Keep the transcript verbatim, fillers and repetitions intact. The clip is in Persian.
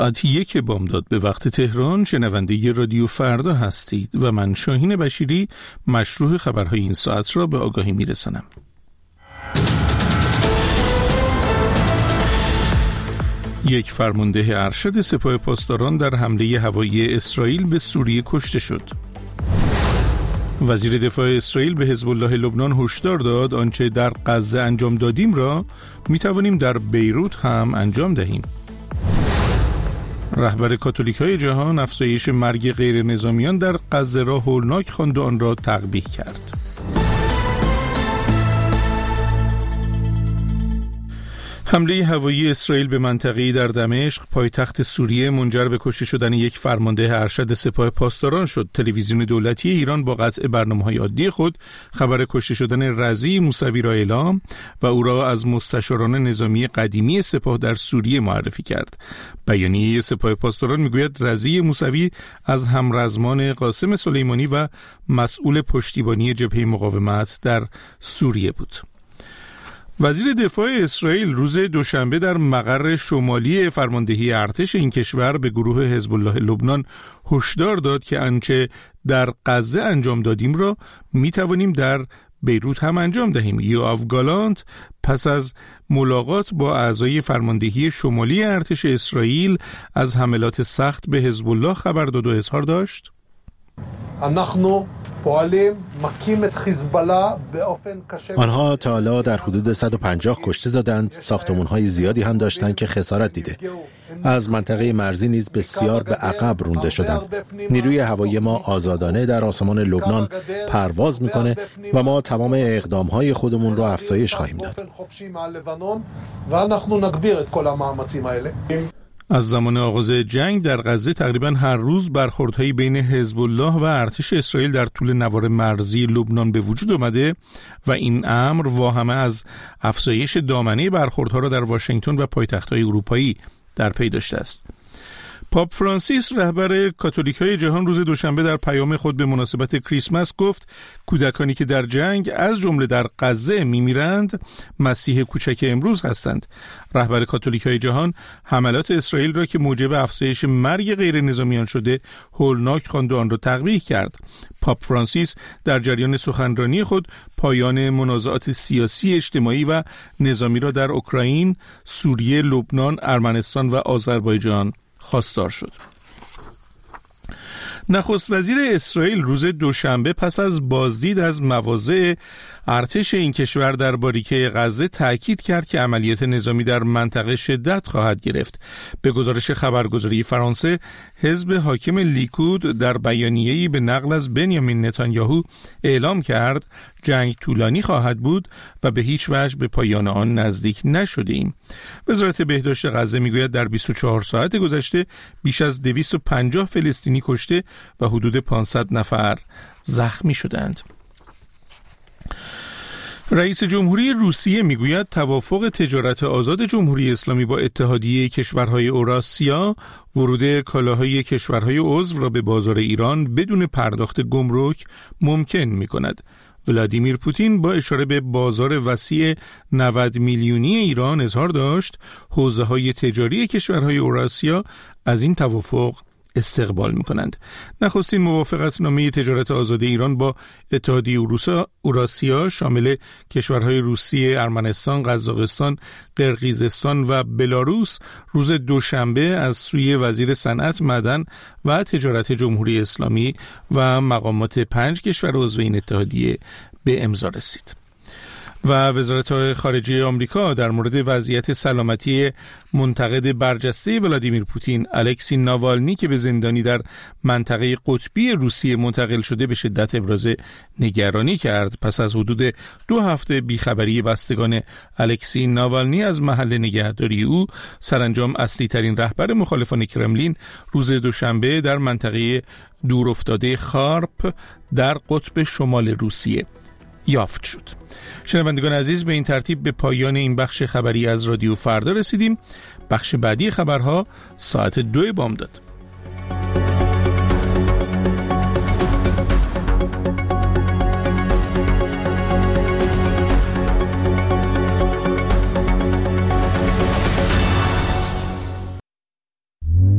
ساعت یک بامداد به وقت تهران شنونده رادیو فردا هستید و من شاهین بشیری مشروح خبرهای این ساعت را به آگاهی میرسانم. یک فرمانده ارشد سپاه پاسداران در حمله هوایی اسرائیل به سوریه کشته شد. وزیر دفاع اسرائیل به حزب الله لبنان هشدار داد آنچه در غزه انجام دادیم را میتوانیم در بیروت هم انجام دهیم. رهبر کاتولیک‌های جهان افزایش مرگ غیر نظامیان در غزه را هولناک خواند و آن را تقبیح کرد. حمله هوایی اسرائیل به منطقه‌ای در دمشق پایتخت سوریه منجر به کشته شدن یک فرمانده ارشد سپاه پاسداران شد. تلویزیون دولتی ایران با قطع برنامه‌های عادی خود خبر کشته شدن رضی موسوی را اعلام و او را از مستشاران نظامی قدیمی سپاه در سوریه معرفی کرد. بیانیه سپاه پاسداران میگوید رضی موسوی از همرزمان قاسم سلیمانی و مسئول پشتیبانی جبهه مقاومت در سوریه بود. وزیر دفاع اسرائیل روز دوشنبه در مقر شمالی فرماندهی ارتش این کشور به گروه حزب الله لبنان هشدار داد که آنچه در غزه انجام دادیم را می توانیم در بیروت هم انجام دهیم. یوآف گالانت پس از ملاقات با اعضای فرماندهی شمالی ارتش اسرائیل از حملات سخت به حزب الله خبر داد و اظهار داشت: آنها تا حالا در حدود صد و پنجاه کشته دادند، ساختمان‌های زیادی هم داشتند که خسارت دیده. از منطقه مرزی نیز بسیار به عقب رونده شدند. نیروی هوایی ما آزادانه در آسمان لبنان پرواز میکنه و ما تمام اقدام‌های خودمون را افزایش خواهیم داد. از زمان آغاز جنگ در غزه تقریباً هر روز برخوردهایی بین حزب الله و ارتش اسرائیل در طول نوار مرزی لبنان به وجود آمده و این امر واهمه از افزایش دامنه برخوردها را در واشنگتن و پایتخت‌های اروپایی در پی داشته است. پاپ فرانسیس رهبر کاتولیک‌های جهان روز دوشنبه در پیام خود به مناسبت کریسمس گفت کودکانی که در جنگ از جمله در غزه می‌میرند مسیح کوچک امروز هستند. رهبر کاتولیک‌های جهان حملات اسرائیل را که موجب افزایش مرگ غیر نظامیان شده هولناک خواند و آن را تقبیح کرد. پاپ فرانسیس در جریان سخنرانی خود پایان منازعات سیاسی، اجتماعی و نظامی را در اوکراین، سوریه، لبنان، ارمنستان و آذربایجان خواستار شد. نخست وزیر اسرائیل روز دوشنبه پس از بازدید از مواضع ارتش این کشور در باریکه غزه تأکید کرد که عملیات نظامی در منطقه شدت خواهد گرفت. به گزارش خبرگزاری فرانسه، حزب حاکم لیکود در بیانیه‌ای به نقل از بنیامین نتانیاهو اعلام کرد جنگ طولانی خواهد بود و به هیچ وجه به پایان آن نزدیک نشدیم. وزارت بهداشت غزه میگوید در بیست و چهار ساعت گذشته بیش از دویست و پنجاه فلسطینی کشته و حدود پانصد نفر زخمی شدند. رئیس جمهوری روسیه میگوید توافق تجارت آزاد جمهوری اسلامی با اتحادیه کشورهای اوراسیا ورود کالاهای کشورهای عضو را به بازار ایران بدون پرداخت گمرک ممکن می‌کند. ولادیمیر پوتین با اشاره به بازار وسیع نود میلیونی ایران اظهار داشت حوزه‌های تجاری کشورهای اوراسیا از این توافق استقبال می‌کنند. نخستین موافقتنامه تجارت آزاد ایران با اتحادیه اوراسیا شامل کشورهای روسیه، ارمنستان، قزاقستان، قرقیزستان و بلاروس روز دوشنبه از سوی وزیر صنعت، معدن و تجارت جمهوری اسلامی و مقامات پنج کشور عضو این اتحادیه به امضا رسید. و وزارت خارجه آمریکا در مورد وضعیت سلامتی منتقد برجسته ولادیمیر پوتین الکسی ناوالنی که به زندانی در منطقه قطبی روسیه منتقل شده به شدت ابراز نگرانی کرد. پس از حدود دو هفته بیخبری بستگان الکسی ناوالنی از محل نگهداری او، سرانجام اصلی ترین رهبر مخالفان کرملین روز دوشنبه در منطقه دورافتاده خارپ در قطب شمال روسیه یافت شد. شنوندگان عزیز، به این ترتیب به پایان این بخش خبری از رادیو فردا رسیدیم. بخش بعدی خبرها ساعت دو بامداد.